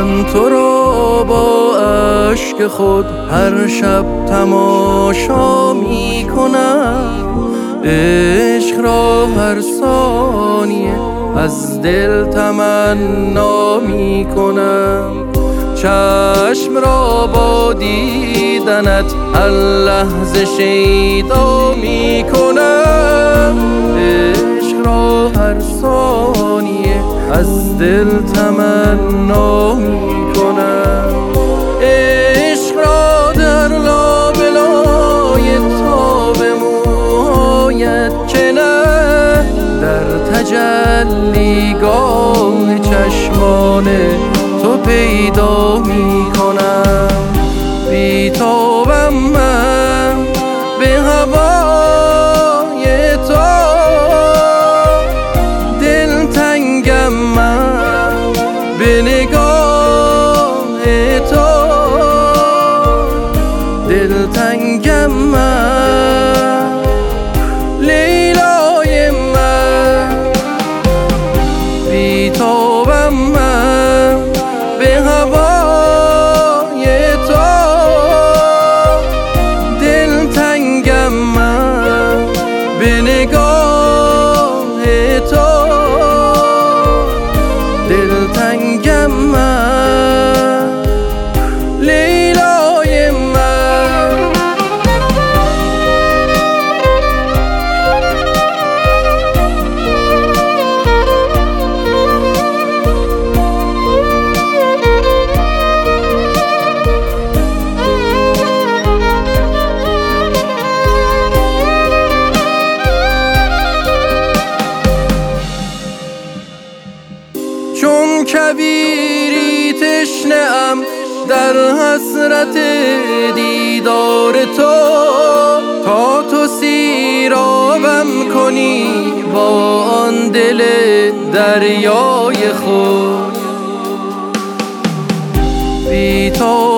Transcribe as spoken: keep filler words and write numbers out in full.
من تو را با اشک خود هر شب تماشا می کنم، عشق را هر ثانیه از دل تمنا می کنم. چشم را با دیدنت هر لحظه شیدا می کنم، عشق را هر ثانیه از دل تمنا می کنم. عشق را در لابلای تاب موهایت که نه، در تجلیگاه چشمان تو پیدا می کنم. بی تابم من به هوای تو، دل تنگم من به نگاه تو، دل تنگم من لیلای من. بی تابم من به هوای تو، دل تنگم من به نگاه تو، دل تنگم من لیلای من. چون کویری تشنه‌ام در حسرت دیدار تو، تا تو سیرابم کنی با آن دل دریای خود. بی تو